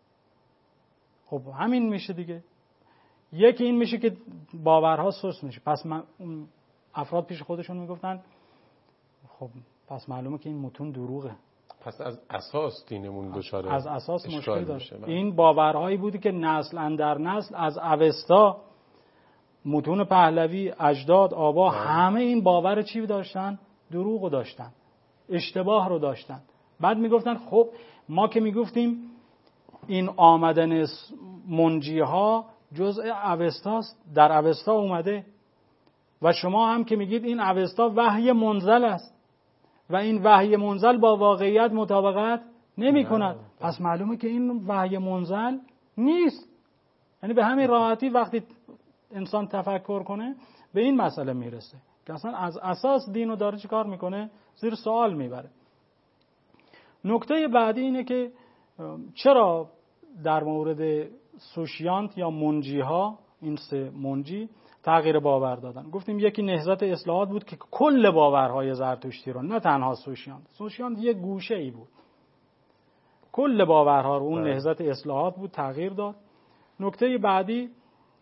خب همین میشه دیگه. یکی این میشه که باورها سست میشه. پس افراد پیش خودشون میگفتن خب پس معلومه که این متون دروغه، پس از اساس دینمون دچار از اساس مشکل داره. میشه. این باورهایی بودی که نسل اندر نسل از اوستا، متون پهلوی، اجداد، آبا، همه این باور چی داشتن؟ دروغ رو داشتن، اشتباه رو داشتن. بعد میگفتن خب ما که میگفتیم این آمدن منجیها جزء اوستاست، در اوستا اومده و شما هم که میگید این اوستا وحی منزل است و این وحی منزل با واقعیت مطابقت نمی کند. پس معلومه که این وحی منزل نیست. یعنی به همین راحتی وقتی انسان تفکر کنه به این مسئله میرسه که اصلا از اساس دین رو داره چی کار میکنه؟ زیر سوال میبره. نکته بعدی اینه که چرا در مورد سوشیانت یا منجی ها، این سه منجی، تغییر باور دادن؟ گفتیم یکی نهضت اصلاحات بود که کل باورهای زرتشتی رو، نه تنها سوشیانت یک گوشه ای بود، کل باورها رو اون نهضت اصلاحات بود تغییر داد. نکته بعدی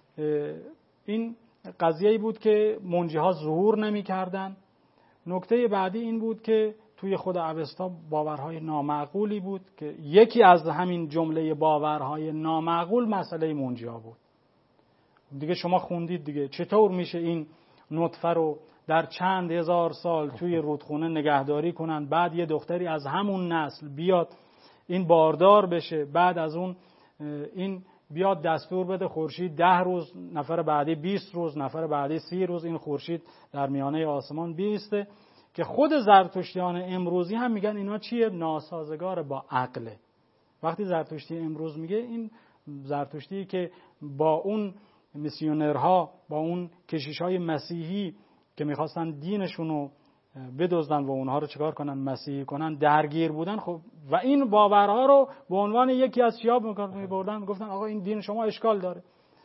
این قضیه‌ای بود که منجی ها ظهور نمی کردن. نکته بعدی این بود که توی خود اوستا باورهای نامعقولی بود که یکی از همین جمله باورهای نامعقول مسئله منجی ها بود. دیگه شما خوندید دیگه چطور میشه این نطفه رو در چند هزار سال توی رودخونه نگهداری کنن، بعد یه دختری از همون نسل بیاد این باردار بشه، بعد از اون این بیاد دستور بده خورشید 10 روز، نفر بعدی 20 روز، نفر بعدی 30 روز این خورشید در میانه آسمان بیسته، که خود زرتشتیان امروزی هم میگن اینا چیه؟ ناسازگار با عقله. وقتی زرتشتی امروز میگه این زرتشتی که با اون میسیونرها، با اون کشیشای مسیحی که میخواستن دینشونو بدزدن و اونها رو چیکار کنن؟ مسیحی کنن، درگیر بودن. خب و این باورها رو به عنوان یکی از شیاب میبردن، گفتن آقا این دین شما اشکال داره.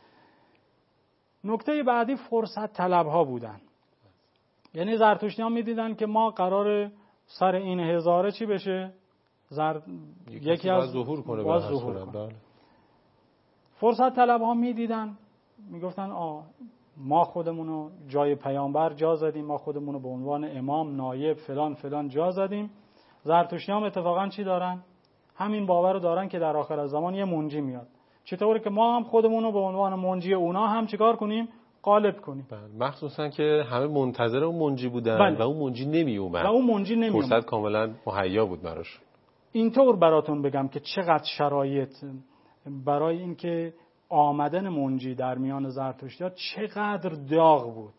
نکته بعدی فرصت طلب ها بودن. یعنی زرتشتیان میدیدن که ما قرار سر این هزاره چی بشه؟ یکی از ظهور کنه. بله. فرصت طلب ها میدیدن، میگفتن ما خودمونو جای پیامبر جا زدیم، ما خودمونو به عنوان امام، نایب، فلان فلان جا زدیم. زرتشتیان اتفاقا چی دارن؟ همین باور رو دارن که در آخر زمان یه منجی میاد. چطوره که ما هم خودمونو به عنوان منجی اونا هم چیکار کنیم؟ غالب کنیم. مخصوصا که همه منتظر اون منجی بودن و اون منجی نمی اومد. فرصت کاملا مهیا بود براش. اینطور براتون بگم که چقدر شرایط برای اینکه آمدن منجی در میان زرتشتی‌ها چقدر داغ بود.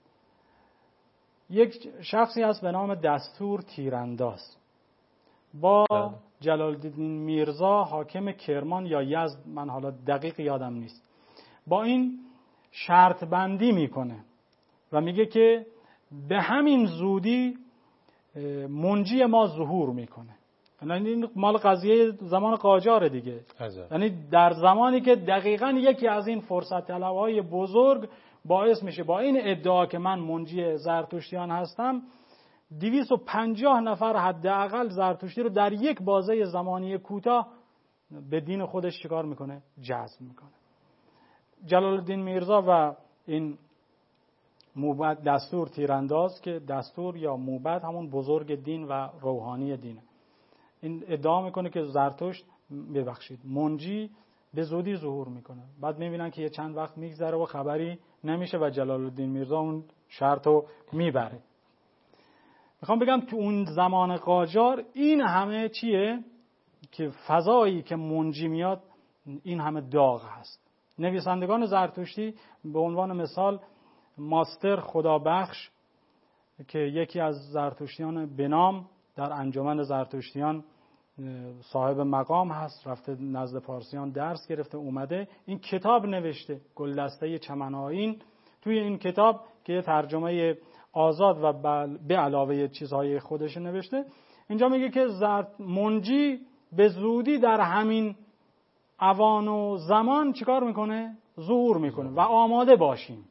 یک شخصی هست به نام دستور تیرانداز با جلال الدین میرزا حاکم کرمان یا یزد، من حالا دقیق یادم نیست، با این شرط بندی میکنه و میگه که به همین زودی منجی ما ظهور میکنه. یعنی این مال قضیه زمان قاجار دیگه. یعنی در زمانی که دقیقاً یکی از این فرصت طلب‌های بزرگ باعث میشه با این ادعا که من منجی زرتشتیان هستم 250 نفر حداقل زرتشتی رو در یک بازه زمانی کوتاه به دین خودش چیکار میکنه؟ جذب میکنه. جلال الدین میرزا و این موبد دستور تیرانداز، که دستور یا موبد همون بزرگ دین و روحانی دینه، این ادعا میکنه که زرتشت منجی به زودی ظهور میکنه. بعد میبینن که یه چند وقت میگذره و خبری نمیشه و جلال الدین میرزا اون شرطو میبره. میخوام بگم تو اون زمان قاجار این همه چیه که فضایی که منجی میاد این همه داغ هست. نویسندگان زرتشتی به عنوان مثال ماستر خدابخش که یکی از زرتشتیان به نام در انجمن زرتشتیان صاحب مقام هست، رفته نزد پارسیان درس گرفته اومده، این کتاب نوشته گلدسته چمن آیین. توی این کتاب که یه ترجمه آزاد و به علاوه چیزهای خودش نوشته، اینجا میگه که منجی به زودی در همین اوان و زمان چیکار میکنه؟ ظهور میکنه و آماده باشیم.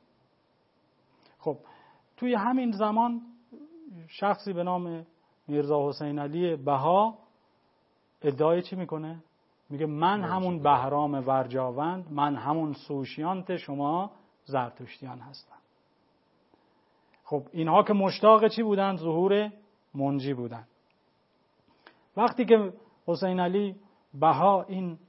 خب توی همین زمان شخصی به نام میرزا حسین علی بها ادعای چی میکنه؟ میگه من همون بهرام ورجاوند، من همون سوشیانت شما زرتشتیان هستم. خب اینها که مشتاق چی بودن؟ ظهور منجی بودن. وقتی که حسین علی بها این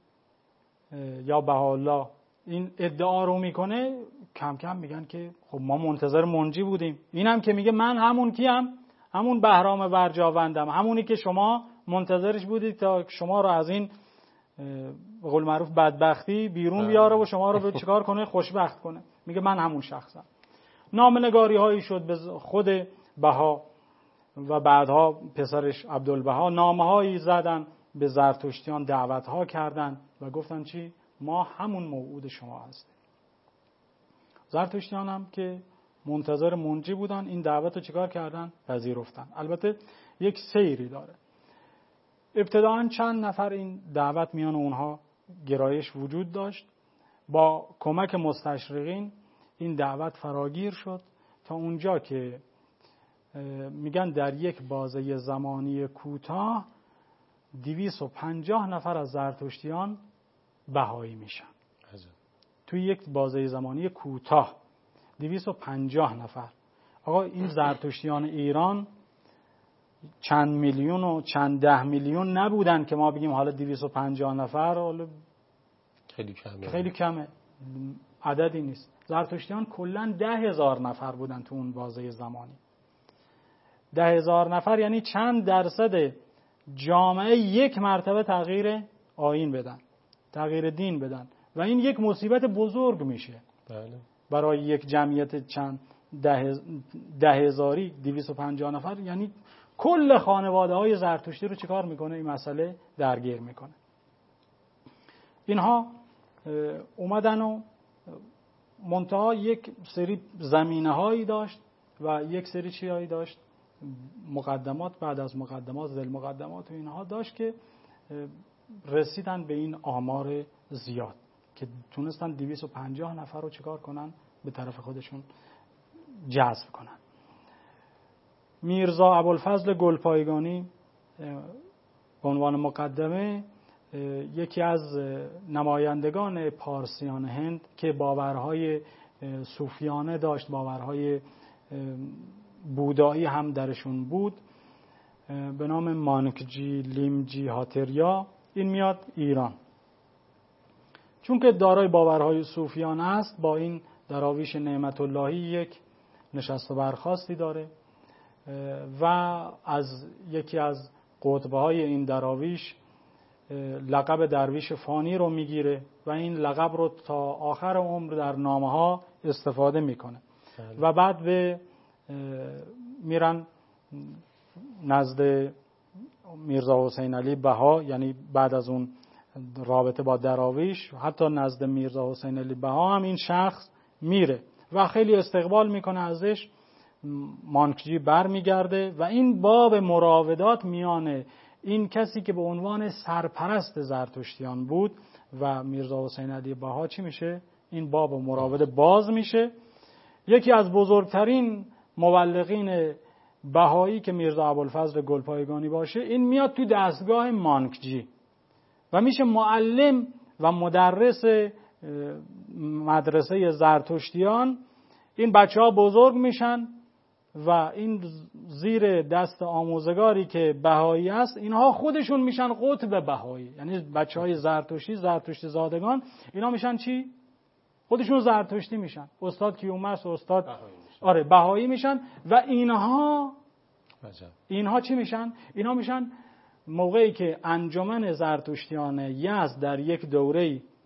یا بهاءالله این ادعا رو میکنه، کم کم میگن که خب ما منتظر منجی بودیم. اینم که میگه من همون کیم؟ همون بهرام ورجاوندم، همونی که شما منتظرش بودید تا شما رو از این به قول معروف بدبختی بیرون بیاره و شما رو به چیکار کنه؟ خوشبخت کنه. میگه من همون شخصم. نامه‌نگاری هایی شد به خود بها و بعدها پسرش عبدالبها، نامه‌هایی زدن به زرتشتیان، دعوت‌ها کردن و گفتن چی؟ ما همون موعود شما هستیم. زرتشتیان هم که منتظر منجی بودن این دعوت رو چیکار کردن؟ پذیرفتن. البته یک سیری داره. ابتداً چند نفر این دعوت میان اونها گرایش وجود داشت. با کمک مستشرقین این دعوت فراگیر شد تا اونجا که میگن در یک بازه زمانی کوتاه 250 نفر از زرتشتیان بهایی میشن. توی یک بازه زمانی کوتاه 250 نفر. آقا این زرتشتیان ایران چند میلیون و چند ده میلیون نبودن که ما بگیم حالا 250 نفر حالا خیلی کمه، عددی نیست. زرتشتیان کلا 10,000 نفر بودن تو اون بازه زمانی. 10,000 نفر یعنی چند درصد جامعه یک مرتبه تغییر آیین بدن، تغییر دین بدن و این یک مصیبت بزرگ میشه. بله. برای یک جمعیت چند 10,000 250 نفر یعنی کل خانواده های زرتشتی رو چیکار میکنه؟ این مسئله درگیر میکنه. اینها اومدن و منتها یک سری زمینه هایی داشت و یک سری چیزایی داشت، مقدمات بعد از مقدمات، ذیل مقدمات و اینها داشت که رسیدن به این آمار زیاد که تونستن 250 نفر رو چیکار کنن؟ به طرف خودشون جذب کنن. میرزا ابوالفضل گلپایگانی به عنوان مقدمه یکی از نمایندگان پارسیان هند که باورهای صوفیانه داشت، باورهای بودایی هم درشون بود، به نام مانکجی لیمجی هاتریا، این میاد ایران. چون که دارای باورهای صوفیانه است، با این دراویش نعمت اللهی یک نشست و برخاستی داره و از یکی از قطبهای این دراویش لقب درویش فانی رو میگیره و این لقب رو تا آخر عمر در نامه ها استفاده میکنه و بعد به میرن نزد میرزا حسین علی بها، یعنی بعد از اون رابطه با دراویش حتی نزد میرزا حسین علی بها هم این شخص میره و خیلی استقبال میکنه ازش. مانکجی بر میگرده و این باب مراودات میان این کسی که به عنوان سرپرست زرتشتیان بود و میرزا حسین علی بها چی میشه؟ این باب مراوده باز میشه. یکی از بزرگترین مبلغین بهایی که میرزا ابوالفضل گلپایگانی باشه، این میاد تو دستگاه مانکجی و میشه معلم و مدرس مدرسه زرتشتیان. این بچه ها بزرگ میشن و این زیر دست آموزگاری که بهایی است، اینها خودشون میشن قطب بهایی، یعنی بچه های زرتشتی زادگان، اینا میشن چی؟ خودشون زرتشتی میشن. استاد کیومرث استاد بهایی میشن و اینها چی میشن؟ اینا میشن موقعی که انجمن زرتشتیان یزد در یک دوره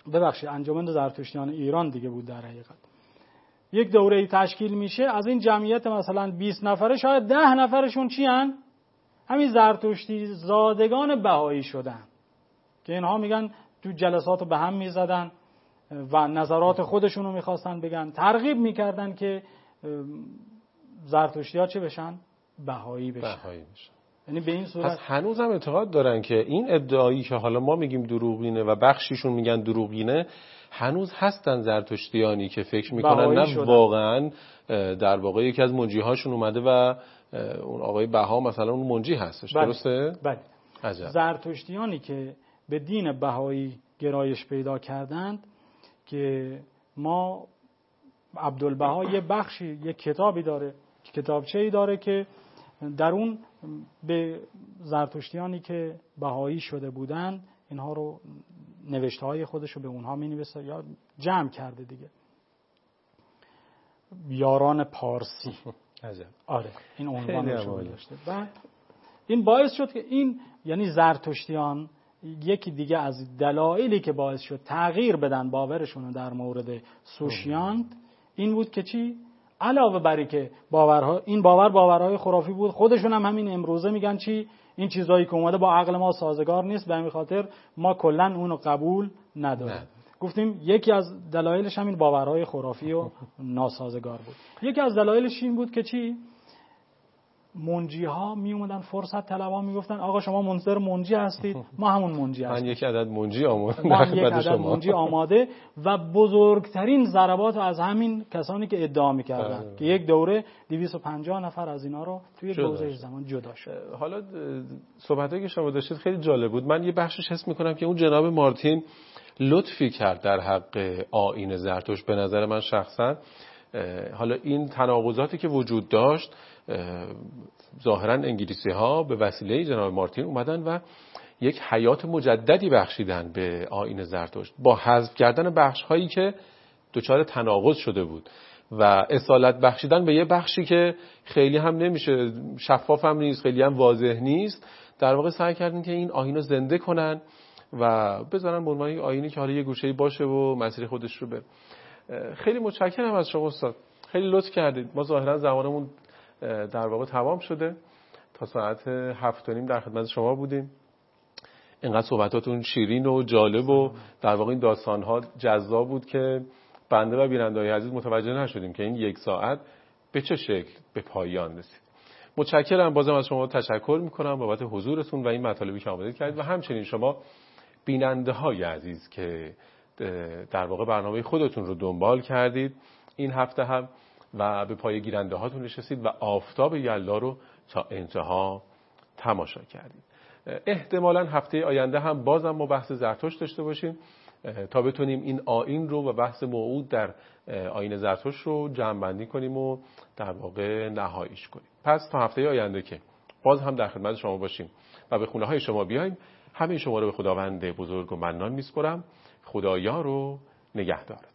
انجمن زرتشتیان ایران دیگه بود در حقیقت. یک دوره تشکیل میشه، از این جمعیت مثلا 20 نفره شاید 10 نفرشون چی هن؟ همین زرتشتی زادگان بهایی شدن که اینها میگن تو جلسات به هم میزدن و نظرات خودشونو میخواستن بگن، ترغیب میکردن که زرتشتی ها چه بشن؟ بهایی بشن. یعنی به این صورت پس هنوز هم اعتقاد دارن که این ادعایی که حالا ما میگیم دروغینه و بخشیشون میگن دروغینه، هنوز هستن زرتشتیانی که فکر میکنن نه واقعا در واقع یکی از منجیهاشون اومده و اون آقای بها مثلا اون منجی هستش. درسته؟ بله. زرتشتیانی که به دین بهایی گرایش پیدا کردند که ما عبدالبها یه بخشی، یه کتابی داره، کتابچه‌ای داره که در اون به زرتشتیانی که بهایی شده بودند اینها رو، نوشته‌های خودش رو به اونها می‌نویسه یا جمع کرده دیگه. یاران پارسی. آره این عنوانش رو داشته. بعد این باعث شد که این یعنی زرتشتیان یکی دیگه از دلایلی که باعث شد تغییر بدن باورشون در مورد سوشیانت این بود که چی؟ علاوه بر که این باورهای خرافی بود، خودشون هم همین امروزه میگن چی؟ این چیزایی که اومده با عقل ما سازگار نیست، به همین خاطر ما کلا اونو قبول نداریم. گفتیم یکی از دلایلش همین باورهای خرافی و ناسازگار بود. یکی از دلایلش این بود که چی؟ منجی ها می اومدن فرصت طلبان میگفتن آقا شما منتظر منجی هستید، ما همون منجی هستیم. من یک عدد منجی آماده. ما یک عدد منجی آماده و بزرگترین ضربات از همین کسانی که ادعا میکردن که یک دوره 250 نفر از اینا رو توی دوره زمان جدا شد. حالا صحبتایی که شما داشتید خیلی جالب بود. من یه بخشش حس میکنم که اون جناب مارتین لطفی کرد در حق آیین زرتشت. به نظر من شخصا حالا این تناقضاتی که وجود داشت، ظاهرا انگلیسی ها به وسیله جناب مارتین اومدن و یک حیات مجددی بخشیدن به آیین زرتشت با حذف کردن بخش هایی که دچار تناقض شده بود و اصالت بخشیدن به یه بخشی که خیلی هم نمیشه، شفاف هم نیست، خیلی هم واضح نیست. در واقع سعی کردن که این آیین رو زنده کنن و بذارن به عنوان یک آیینی که حالا یه گوشه‌ای باشه و مسیر خودش رو بره. خیلی متشکرم از شما استاد، خیلی لطف کردید. ما ظاهرا زمانمون در واقع تمام شده، تا ساعت 7:30 در خدمت شما بودیم. اینقدر صحبتاتون شیرین و جالب و در واقع این داستان‌ها جذاب بود که بنده و بیننده‌های عزیز متوجه نشدیم که این یک ساعت به چه شکل به پایان رسید. متشکرم، بازم از شما تشکر می‌کنم بابت حضورتون و این مطالبی که آماده کردید و همچنین شما بیننده‌های عزیز که در واقع برنامه خودتون رو دنبال کردید این هفته هم و به پای گیرنده هاتون نشستید و آفتاب یلدا رو تا انتها تماشا کردید. احتمالاً هفته آینده هم بازم ما بحث زرتشت داشته باشیم تا بتونیم این آیین رو و بحث موعود در آیین زرتشت رو جمع بندی کنیم و در واقع نهاییش کنیم. پس تا هفته آینده که باز هم در خدمت شما باشیم و به خونه های شما بیایم، همه شما رو به خداوند بزرگ و منان میسپارم. خدایا رو نگهدارتون.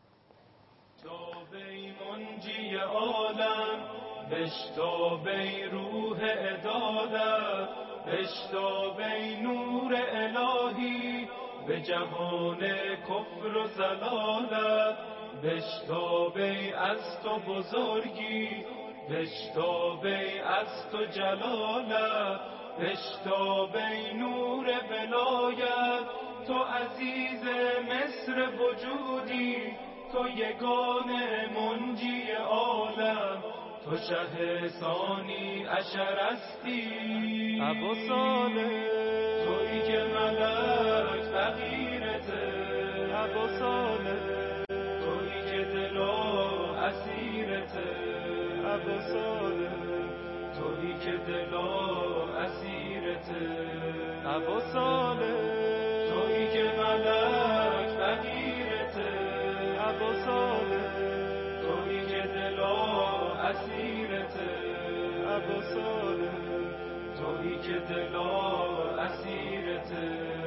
منجی عالم بشتابی روح عدالت، بشتابی نور الهی به جهان کفر و ضلالت، بشتابی از تو بزرگی، بشتابی از تو جلالت، بشتابی نور ولایت، تو عزیز مصر وجودی، تو یگانه منجی عالم، تو شه ثانی اشرستی ابو صالح، تویی که ملک فقیرته ابو صالح، تویی که دل و اسیرته ابو صالح، تویی که دل و اسیرته ابو صالح، تویی که ملک فقیرته ابو صالح، تویی که دل و اسیرته ابو صالح، تویی که دل و اسیرته